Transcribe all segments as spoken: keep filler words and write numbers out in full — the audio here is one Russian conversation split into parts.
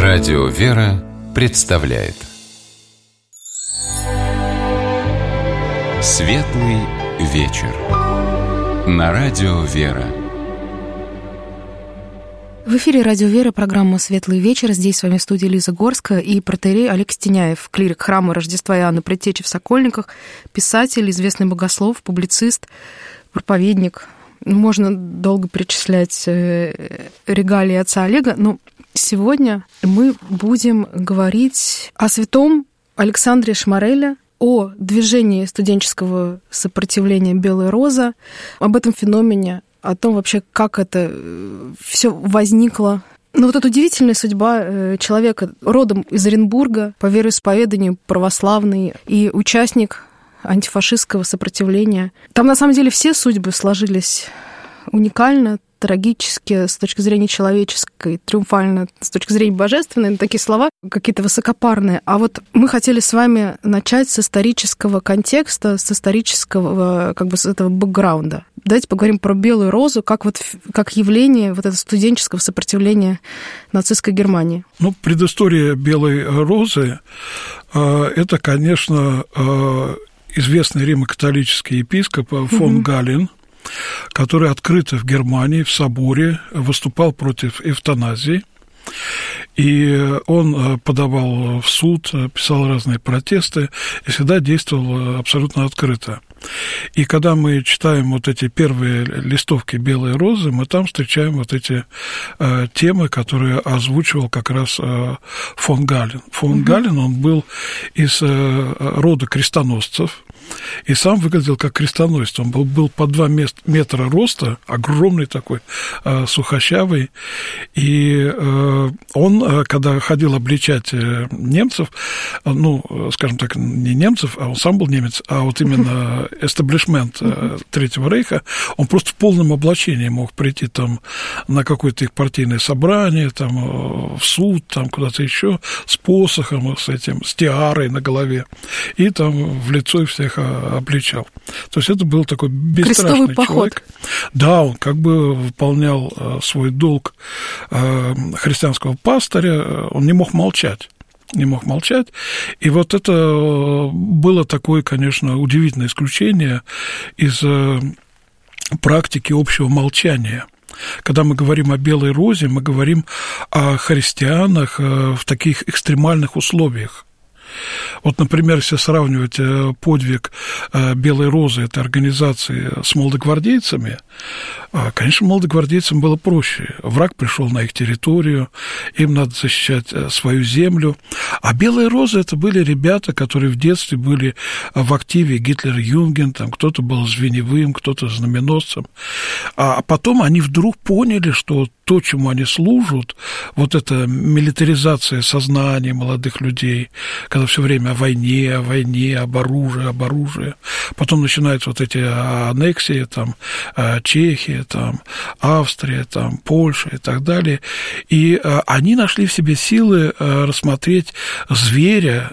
Радио «Вера» представляет Светлый вечер на Радио «Вера». В эфире «Радио Вера», программа «Светлый вечер». Здесь с вами в студии Лиза Горская и протоиерей Олег Стеняев, клирик храма Рождества Иоанна Предтечи в Сокольниках, писатель, известный богослов, публицист, проповедник. Можно долго перечислять регалии отца Олега, но сегодня мы будем говорить о святом Александре Шмареле, о движении студенческого сопротивления «Белая роза», об этом феномене, о том вообще, как это все возникло. Ну вот эта удивительная судьба человека, родом из Оренбурга, по вероисповеданию православный и участник антифашистского сопротивления. Там на самом деле все судьбы сложились уникально, трагически с точки зрения человеческой, триумфально с точки зрения божественной, такие слова какие-то высокопарные. А вот мы хотели с вами начать с исторического контекста, с исторического, как бы, с этого бэкграунда. Давайте поговорим про Белую розу, как, вот, как явление вот этого студенческого сопротивления нацистской Германии. Ну, предыстория Белой розы э, – это, конечно, э, известный римо-католический епископ фон mm-hmm. Гален, который открыто в Германии, в соборе, выступал против эвтаназии. И он подавал в суд, писал разные протесты и всегда действовал абсолютно открыто. И когда мы читаем вот эти первые листовки «Белой розы», мы там встречаем вот эти э, темы, которые озвучивал как раз э, фон Гален. Фон угу. Гален, он был из э, рода крестоносцев, и сам выглядел как крестоносец. Он был, был по два метра роста, огромный такой, э, сухощавый. И э, он, когда ходил обличать немцев, ну, скажем так, не немцев, а он сам был немец, а вот именно эстаблишмент Третьего Рейха, он просто в полном облачении мог прийти там на какое-то их партийное собрание, там в суд, там куда-то еще, с посохом, с этим, с тиарой на голове, и там в лицо их всех обличал. То есть это был такой бесстрашный человек. Да, он как бы выполнял свой долг христианского пастыря, он не мог молчать. не мог молчать. И вот это было такое, конечно, удивительное исключение из практики общего молчания. Когда мы говорим о Белой розе, мы говорим о христианах в таких экстремальных условиях. Вот, например, если сравнивать подвиг Белой розы, этой организации, с молодогвардейцами, конечно, молодогвардейцам было проще. Враг пришел на их территорию, им надо защищать свою землю. А Белая роза – это были ребята, которые в детстве были в активе Гитлер-Юнген, там кто-то был звеневым, кто-то знаменосцем. А потом они вдруг поняли, что то, чему они служат, вот эта милитаризация сознания молодых людей, когда все время о войне, о войне, об оружии, об оружии. Потом начинаются вот эти аннексии, там, Чехия, там, Австрия, там, Польша и так далее. И они нашли в себе силы рассмотреть зверя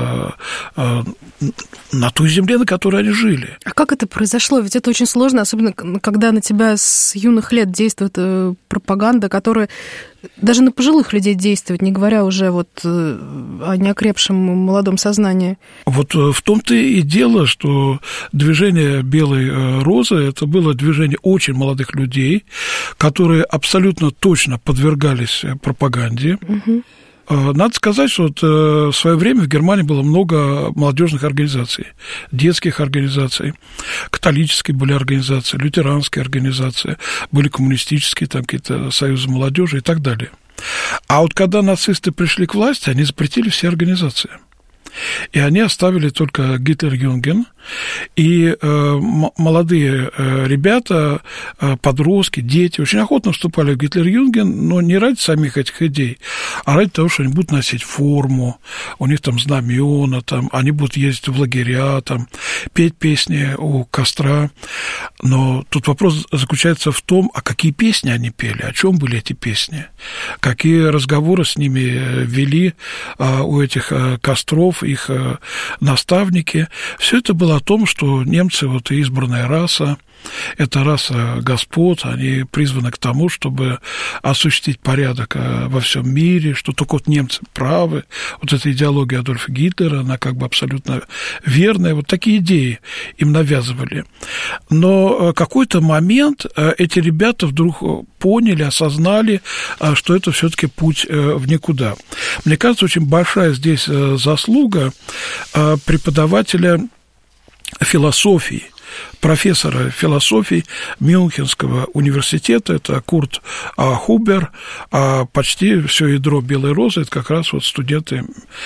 на той земле, на которой они жили. А как это произошло? Ведь это очень сложно, особенно когда на тебя с юных лет действует пропаганда, которая даже на пожилых людей действует, не говоря уже вот о неокрепшем молодом сознании. Вот в том-то и дело, что движение Белой розы – это было движение очень молодых людей, которые абсолютно точно подвергались пропаганде. Угу. Надо сказать, что вот в свое время в Германии было много молодежных организаций, детских организаций, католические были организации, лютеранские организации, были коммунистические, там какие-то союзы молодежи и так далее. А вот когда нацисты пришли к власти, они запретили все организации. И они оставили только Гитлер-Юнген, и э, молодые э, ребята, э, подростки, дети очень охотно вступали в Гитлер-Юнген, но не ради самих этих идей, а ради того, что они будут носить форму, у них там знамена, там, они будут ездить в лагеря, там, петь песни у костра. Но тут вопрос заключается в том, а какие песни они пели, о чем были эти песни, какие разговоры с ними вели э, у этих э, костров их э, наставники. Все это было говорила о том, что немцы – вот избранная раса, это раса господ, они призваны к тому, чтобы осуществить порядок во всем мире, что только вот немцы правы. Вот эта идеология Адольфа Гитлера, она как бы абсолютно верная. Вот такие идеи им навязывали. Но в какой-то момент эти ребята вдруг поняли, осознали, что это все-таки путь в никуда. Мне кажется, очень большая здесь заслуга преподавателя философии, профессора философии Мюнхенского университета, это Курт Хубер, а почти все ядро «Белой розы» – это как раз вот студенты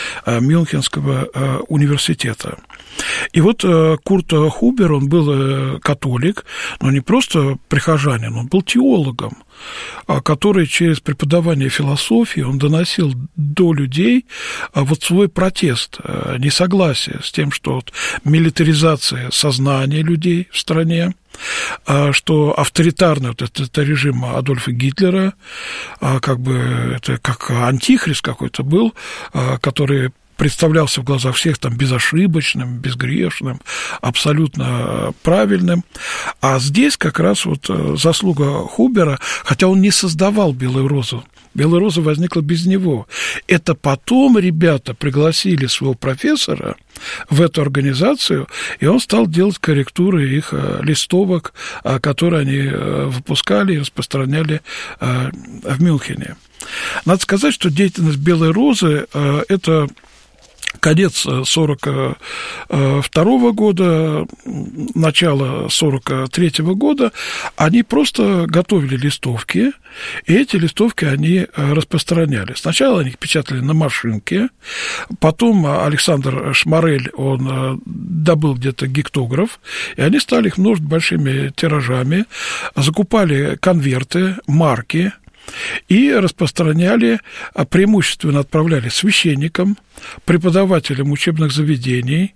Мюнхенского университета. И вот Курт Хубер, он был католик, но не просто прихожанин, он был теологом, который через преподавание философии он доносил до людей вот свой протест, несогласие с тем, что вот милитаризация сознания людей в стране, что авторитарный вот этот режим Адольфа Гитлера, как бы это как антихрист какой-то был, который представлялся в глазах всех там безошибочным, безгрешным, абсолютно правильным. А здесь как раз вот заслуга Хубера, хотя он не создавал «Белую розу», «Белая роза» возникла без него. Это потом ребята пригласили своего профессора в эту организацию, и он стал делать корректуры их листовок, которые они выпускали и распространяли в Мюнхене. Надо сказать, что деятельность «Белой розы» – это конец сорок второго года, начало сорок третьего года, они просто готовили листовки, и эти листовки они распространяли. Сначала они их печатали на машинке, потом Александр Шмарель, он добыл где-то гектограф, и они стали их множить большими тиражами, закупали конверты, марки, и распространяли, преимущественно отправляли священникам, преподавателям учебных заведений,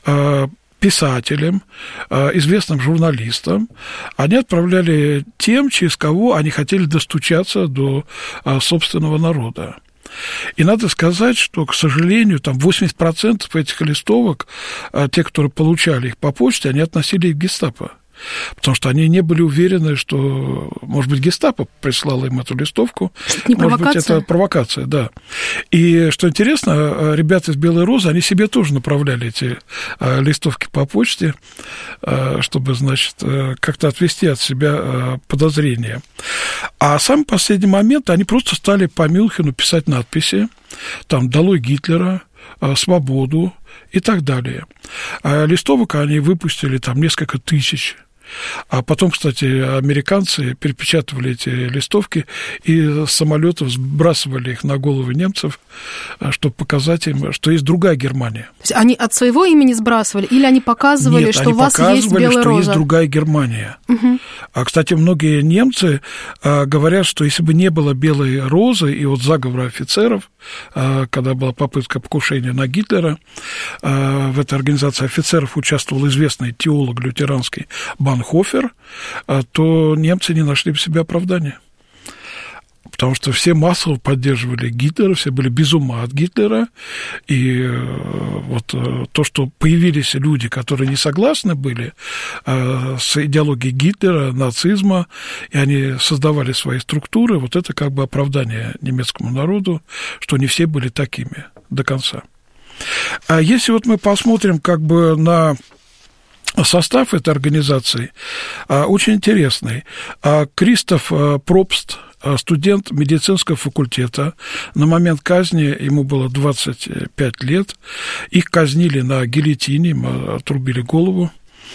писателям, известным журналистам. Они отправляли тем, через кого они хотели достучаться до собственного народа. И надо сказать, что, к сожалению, там восемьдесят процентов этих листовок, те, которые получали их по почте, они относили их к гестапо. Потому что они не были уверены, что, может быть, гестапо прислало им эту листовку. Это не может провокация? быть, это провокация, да. И, что интересно, ребята из «Белой розы», они себе тоже направляли эти листовки по почте, чтобы, значит, как-то отвести от себя подозрения. А в самый последний момент они просто стали по Мюнхену писать надписи, там «Долой Гитлера», «Свободу» и так далее. А листовок они выпустили там несколько тысяч. А потом, кстати, американцы перепечатывали эти листовки и с самолетов сбрасывали их на головы немцев, чтобы показать им, что есть другая Германия. То есть они от своего имени сбрасывали или они показывали, Нет, что они у вас показывали, есть «Белая что роза»? Есть другая Германия. Угу. А, кстати, многие немцы а, говорят, что если бы не было «Белой розы» и вот заговора офицеров, а, когда была попытка покушения на Гитлера, а, в этой организации офицеров участвовал известный теолог лютеранский Банхофер, а, то немцы не нашли в себе оправдания. Потому что все массово поддерживали Гитлера, все были без ума от Гитлера, и вот то, что появились люди, которые не согласны были с идеологией Гитлера, нацизма, и они создавали свои структуры, вот это как бы оправдание немецкому народу, что не все были такими до конца. А если вот мы посмотрим как бы на состав этой организации, очень интересный. Кристоф Пробст, студент медицинского факультета. На момент казни ему было двадцать пять лет. Их казнили на гильотине, им отрубили голову.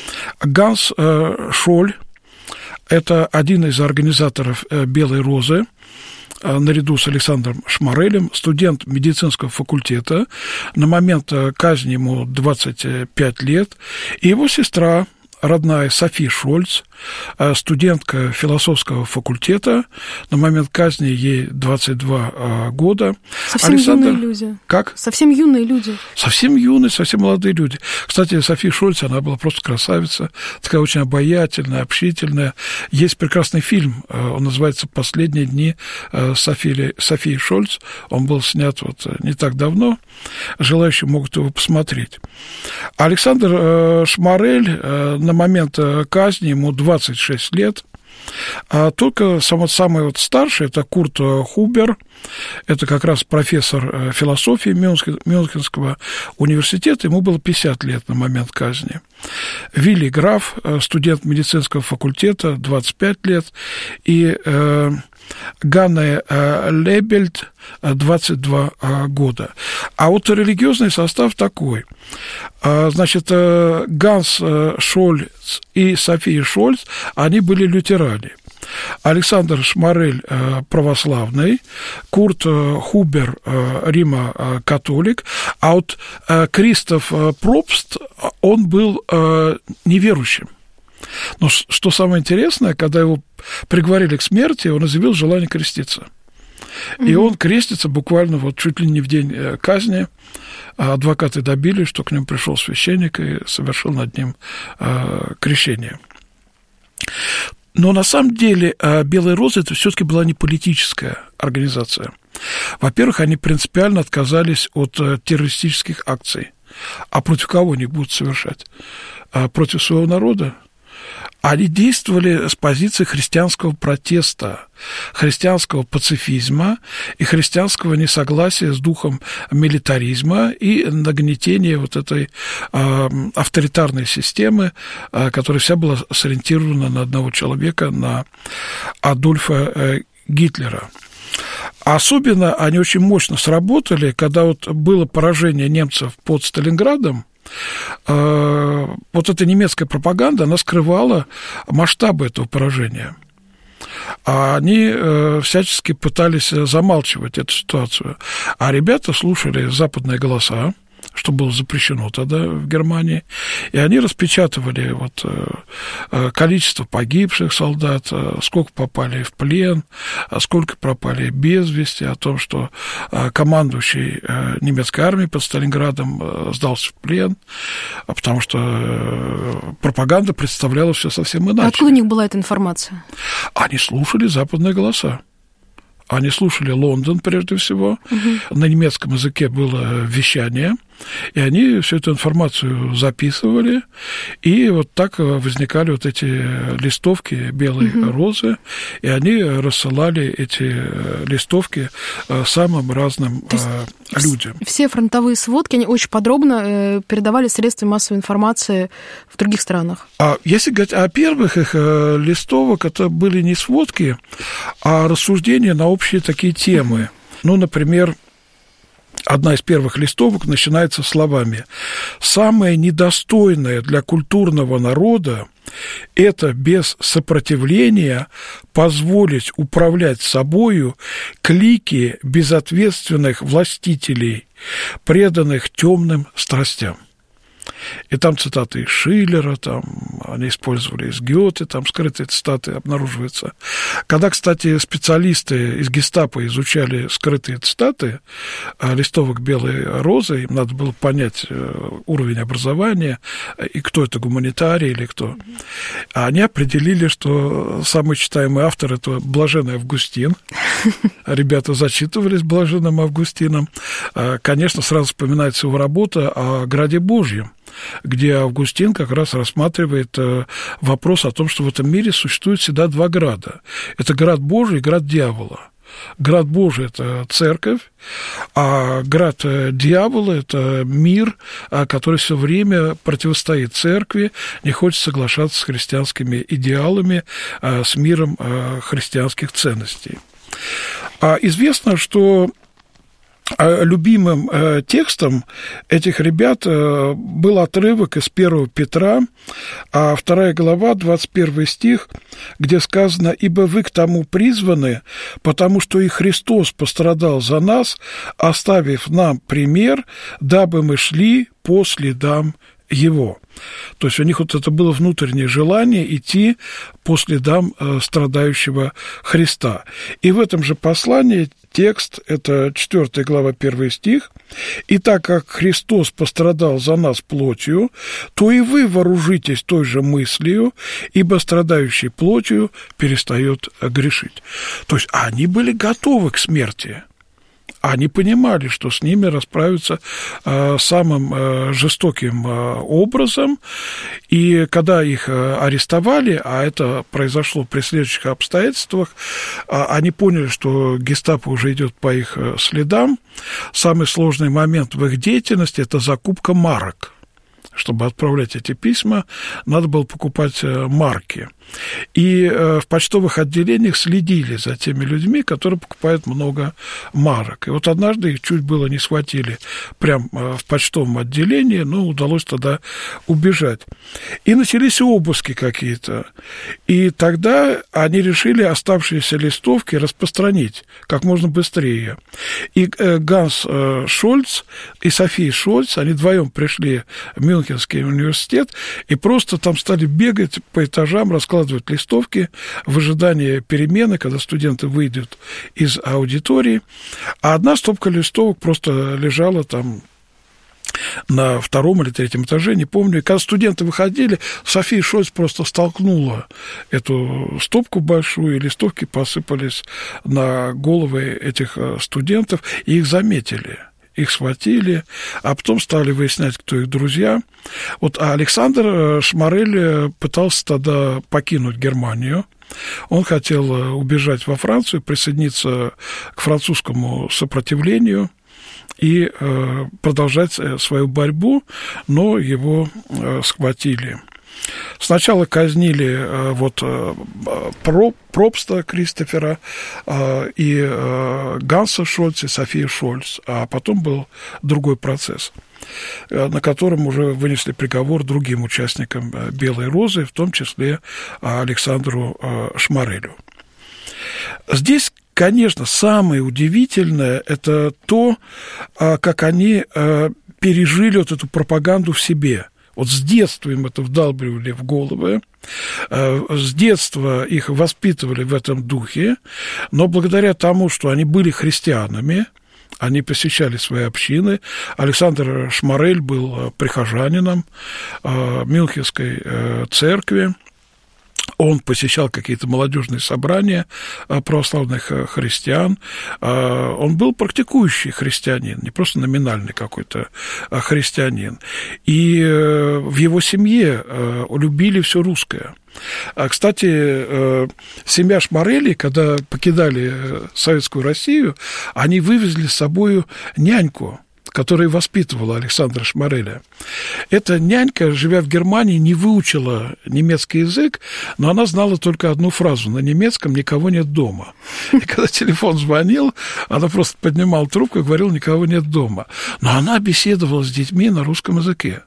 Ганс Шоль – это один из организаторов «Белой розы», наряду с Александром Шмарелем, студент медицинского факультета. На момент казни ему двадцать пять лет. И его сестра родная Софи Шольц, студентка философского факультета. На момент казни ей двадцать два года. Совсем Александр... юные люди. Как? Совсем юные люди. Совсем юные, совсем молодые люди. Кстати, Софи Шольц, она была просто красавица, такая очень обаятельная, общительная. Есть прекрасный фильм, он называется «Последние дни Софи, Софии Шольц». Он был снят вот не так давно. Желающие могут его посмотреть. Александр Шмарель на момент казни, ему двадцать шесть лет. А только самый, самый вот старший, это Курт Хубер, это как раз профессор философии Мюнхенского университета, ему было пятьдесят лет на момент казни. Вилли Граф, студент медицинского факультета, двадцать пять лет, и э, Ганна Лебельд, двадцать два года. А вот религиозный состав такой. Значит, Ганс Шольц и София Шольц, они были лютеране. Александр Шмарель православный, Курт Хубер Рима католик, а вот Кристоф Пробст, он был неверующим. Но что самое интересное, когда его приговорили к смерти, он изъявил желание креститься. Mm-hmm. И он крестится буквально вот чуть ли не в день казни. Адвокаты добились, что к нему пришел священник и совершил над ним крещение. Но на самом деле «Белые розы» это все-таки была не политическая организация. Во-первых, они принципиально отказались от террористических акций. А против кого они будут совершать? Против своего народа? Они действовали с позиции христианского протеста, христианского пацифизма и христианского несогласия с духом милитаризма и нагнетения вот этой э, авторитарной системы, э, которая вся была сориентирована на одного человека, на Адольфа э, Гитлера. Особенно они очень мощно сработали, когда вот было поражение немцев под Сталинградом. Вот эта немецкая пропаганда, она скрывала масштабы этого поражения. Они всячески пытались замалчивать эту ситуацию. А ребята слушали западные голоса, что было запрещено тогда в Германии, и они распечатывали вот количество погибших солдат, сколько попали в плен, сколько пропали без вести, о том, что командующий немецкой армией под Сталинградом сдался в плен, потому что пропаганда представляла все совсем иначе. Откуда у них была эта информация? Они слушали западные голоса. Они слушали Лондон, прежде всего. Угу. На немецком языке было вещание, и они всю эту информацию записывали, и вот так возникали вот эти листовки «Белые угу. розы», и они рассылали эти листовки самым разным людям. Все фронтовые сводки, они очень подробно передавали средства массовой информации в других странах. А если говорить о первых их листовок, это были не сводки, а рассуждения на общие такие темы. Ну, например, одна из первых листовок начинается словами: «Самое недостойное для культурного народа – это без сопротивления позволить управлять собою клики безответственных властителей, преданных темным страстям». И там цитаты из Шиллера, там они использовали из Гёте, там скрытые цитаты обнаруживаются. Когда, кстати, специалисты из гестапо изучали скрытые цитаты листовок «Белой розы», им надо было понять уровень образования и кто это, гуманитарий или кто. Они определили, что самый читаемый автор – это Блаженный Августин. Ребята зачитывались Блаженным Августином. Конечно, сразу вспоминается его работа о Граде Божьем, где Августин как раз рассматривает вопрос о том, что в этом мире существует всегда два града. Это град Божий и град дьявола. Град Божий – это церковь, а град дьявола – это мир, который все время противостоит церкви, не хочет соглашаться с христианскими идеалами, с миром христианских ценностей. Известно, что любимым текстом этих ребят был отрывок из первого Петра, вторая глава, двадцать первый стих, где сказано: «Ибо вы к тому призваны, потому что и Христос пострадал за нас, оставив нам пример, дабы мы шли по следам его. То есть у них вот это было внутреннее желание идти по следам страдающего Христа. И в этом же послании текст, это четвёртая глава, первый стих: «И так как Христос пострадал за нас плотью, то и вы вооружитесь той же мыслью, ибо страдающий плотью перестает грешить». То есть они были готовы к смерти. Они понимали, что с ними расправятся э, самым э, жестоким э, образом, и когда их э, арестовали, а это произошло при следующих обстоятельствах, э, они поняли, что гестапо уже идет по их э, следам. Самый сложный момент в их деятельности – это закупка марок. Чтобы отправлять эти письма, надо было покупать марки. И в почтовых отделениях следили за теми людьми, которые покупают много марок. И вот однажды их чуть было не схватили прямо в почтовом отделении, но удалось тогда убежать. И начались обыски какие-то. И тогда они решили оставшиеся листовки распространить как можно быстрее. И Ганс Шольц и София Шольц, они вдвоем пришли в Мюнхенский университет и просто там стали бегать по этажам, раскладывать листовки в ожидании перемены, когда студенты выйдут из аудитории. А одна стопка листовок просто лежала там на втором или третьем этаже, не помню. И когда студенты выходили, София Шольц просто столкнула эту стопку большую, и листовки посыпались на головы этих студентов, и их заметили. Их схватили, а потом стали выяснять, кто их друзья. Вот, а Александр Шмарель пытался тогда покинуть Германию. Он хотел убежать во Францию, присоединиться к французскому сопротивлению и э, продолжать свою борьбу, но его э, схватили. Сначала казнили э, вот э, Проб, Пробста Кристофера э, и э, Ганса Шольца, и Софию Шольц, а потом был другой процесс, э, на котором уже вынесли приговор другим участникам э, «Белой розы», в том числе э, Александру э, Шмарелю. Здесь, конечно, самое удивительное – это то, э, как они э, пережили вот эту пропаганду в себе. Вот с детства им это вдалбливали в головы, с детства их воспитывали в этом духе, но благодаря тому, что они были христианами, они посещали свои общины. Александр Шмарель был прихожанином Мюнхенской церкви. Он посещал какие-то молодежные собрания православных христиан. Он был практикующий христианин, не просто номинальный какой-то христианин. И в его семье любили все русское. Кстати, семья Шмарелей, когда покидали Советскую Россию, они вывезли с собой няньку, которая воспитывала Александра Шмареля. Эта нянька, живя в Германии, не выучила немецкий язык, но она знала только одну фразу: на немецком «никого нет дома». И когда телефон звонил, она просто поднимала трубку и говорила: «никого нет дома». Но она беседовала с детьми на русском языке.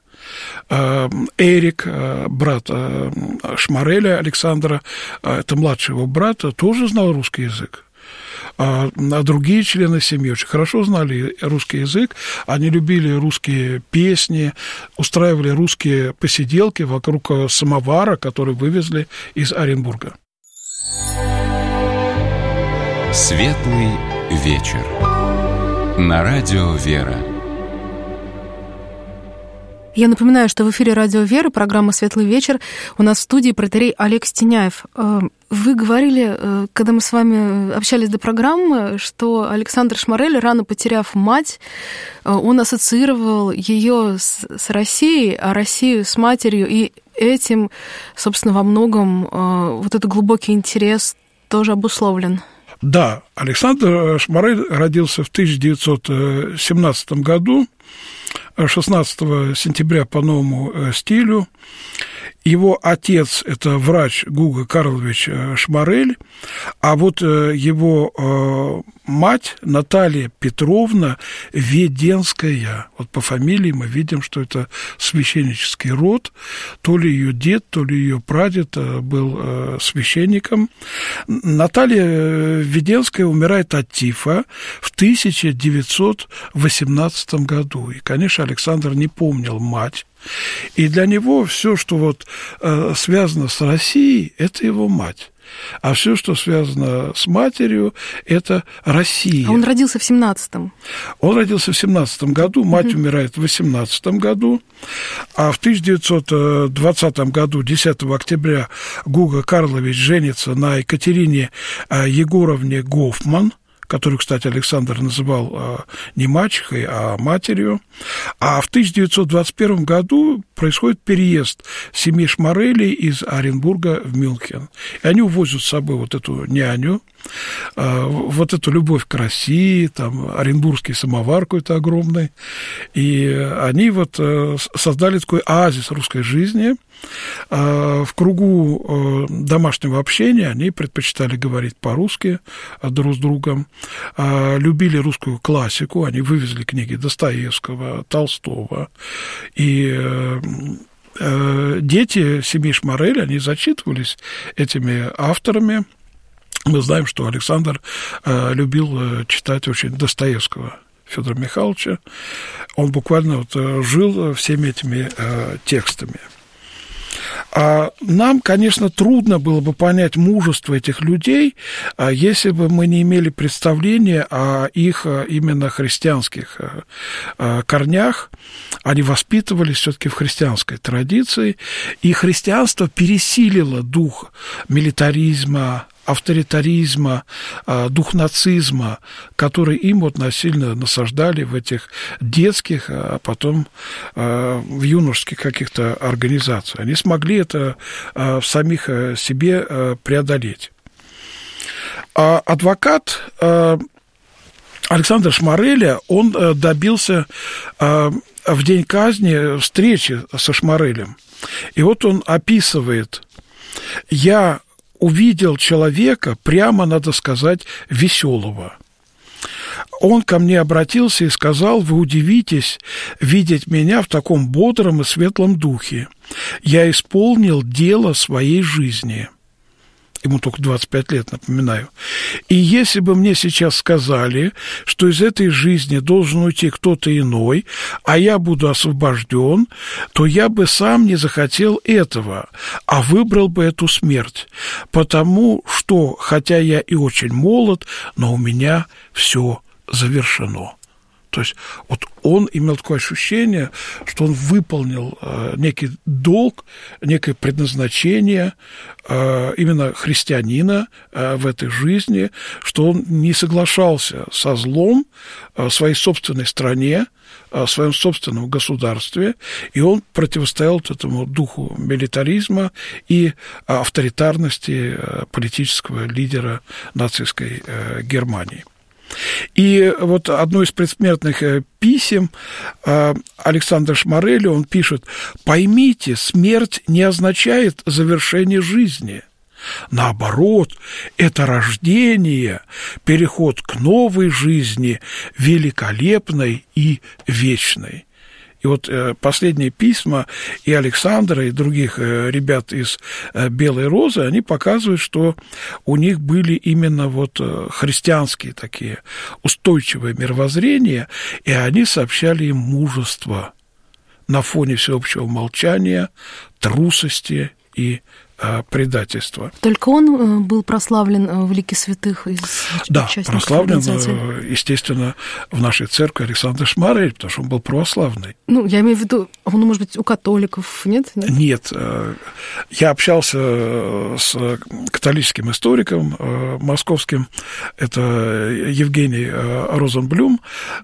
Эрик, брат Шмареля Александра, это младший его брат, тоже знал русский язык. А другие члены семьи очень хорошо знали русский язык, они любили русские песни, устраивали русские посиделки вокруг самовара, который вывезли из Оренбурга. Светлый вечер. На радио «Вера». Я напоминаю, что в эфире «Радио Вера», программа «Светлый вечер». У нас в студии протоиерей Олег Стеняев. Вы говорили, когда мы с вами общались до программы, что Александр Шмарель, рано потеряв мать, он ассоциировал ее с Россией, а Россию с матерью, и этим, собственно, во многом вот этот глубокий интерес тоже обусловлен. Да, Александр Шмарель родился в тысяча девятьсот семнадцатом году, шестнадцатого сентября по новому стилю. Его отец – это врач Гуго Карлович Шмарель, а вот его мать Наталья Петровна Веденская. Вот по фамилии мы видим, что это священнический род. То ли ее дед, то ли ее прадед был священником. Наталья Веденская умирает от тифа в тысяча девятьсот восемнадцатом году. И, конечно, Александр не помнил мать. И для него все, что вот связано с Россией, это его мать. А все, что связано с матерью, это Россия. А он родился в семнадцатом? Он родился в семнадцатом году, мать mm-hmm. умирает в восемнадцатом году, а в тысяча девятьсот двадцатом году, десятого октября, Гуго Карлович женится на Екатерине Егоровне Гофман, которую, кстати, Александр называл не мачехой, а матерью. А в тысяча девятьсот двадцать первом году происходит переезд семьи Шмарелей из Оренбурга в Мюнхен. И они увозят с собой вот эту няню, вот эту любовь к России, там, оренбургский самовар какой-то огромный. И они вот создали такой оазис русской жизни. В кругу домашнего общения они предпочитали говорить по-русски друг с другом, любили русскую классику, они вывезли книги Достоевского, Толстого. И дети семьи Шмарель, они зачитывались этими авторами. Мы знаем, что Александр любил читать очень Достоевского Федора Михайловича. Он буквально вот жил всеми этими текстами. А нам, конечно, трудно было бы понять мужество этих людей, если бы мы не имели представления о их именно христианских корнях. Они воспитывались все-таки в христианской традиции, и христианство пересилило дух милитаризма, авторитаризма, дух нацизма, который им вот насильно насаждали в этих детских, а потом в юношеских каких-то организациях. Они смогли это в самих себе преодолеть. А адвокат Александра Шмареля, он добился в день казни встречи со Шмарелем. И вот он описывает: «Я увидел человека, прямо, надо сказать, веселого. Он ко мне обратился и сказал: вы удивитесь видеть меня в таком бодром и светлом духе. Я исполнил дело своей жизни». Ему только двадцать пять лет, напоминаю. «И если бы мне сейчас сказали, что из этой жизни должен уйти кто-то иной, а я буду освобожден, то я бы сам не захотел этого, а выбрал бы эту смерть, потому что, хотя я и очень молод, но у меня все завершено». То есть вот он имел такое ощущение, что он выполнил э, некий долг, некое предназначение э, именно христианина э, в этой жизни, что он не соглашался со злом э, в своей собственной стране, э, в своем собственном государстве, и он противостоял вот этому духу милитаризма и авторитарности э, политического лидера нацистской э, Германии. И вот одно из предсмертных писем Александра Шмареля, он пишет: «Поймите, смерть не означает завершение жизни. Наоборот, это рождение, переход к новой жизни, великолепной и вечной». И вот последние письма и Александра, и других ребят из «Белой розы», они показывают, что у них были именно вот христианские такие устойчивые мировоззрения, и они сообщали им мужество на фоне всеобщего молчания, трусости и предательства. Только он был прославлен в лике святых из Да, прославлен, естественно, в нашей церкви Александр Шмарель, потому что он был православный. Ну, я имею в виду, он, может быть, у католиков, нет? Нет, нет. Я общался с католическим историком московским, это Евгений Розенблюм,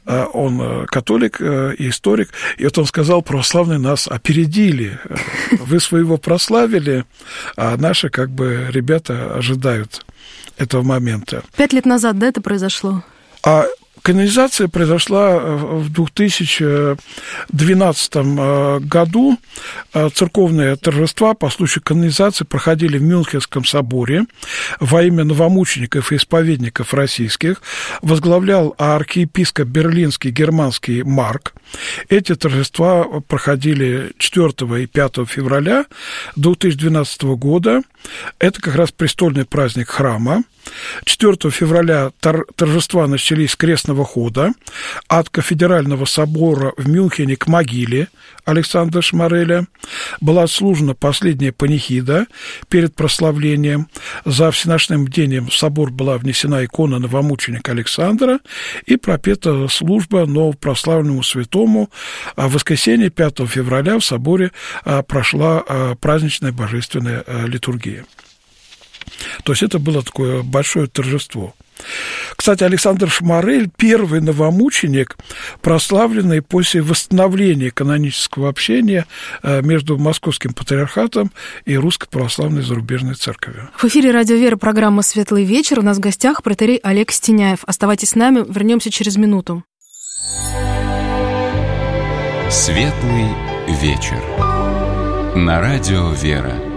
он католик и историк, и вот он сказал: православные нас опередили, вы своего прославили, а наши, как бы, ребята ожидают этого момента. Пять лет назад, да, это произошло? А канонизация произошла в две тысячи двенадцатом году. Церковные торжества по случаю канонизации проходили в Мюнхенском соборе во имя новомучеников и исповедников российских. Возглавлял архиепископ берлинский германский Марк. Эти торжества проходили четвёртого и пятого февраля две тысячи двенадцатого года. Это как раз престольный праздник храма. четвёртого февраля тор- торжества начались с крестного хода от Кафедрального собора в Мюнхене к могиле Александра Шмареля. Была отслужена последняя панихида перед прославлением. За всеночным бдением в собор была внесена икона новомученика Александра и пропета служба новопрославленному святому. В воскресенье пятого февраля в соборе прошла праздничная божественная литургия. То есть это было такое большое торжество. Кстати, Александр Шмарель – первый новомученик, прославленный после восстановления канонического общения между Московским патриархатом и Русской православной зарубежной церковью. В эфире «Радио Вера», программа «Светлый вечер». У нас в гостях протоиерей Олег Стеняев. Оставайтесь с нами, вернемся через минуту. «Светлый вечер» на «Радио Вера».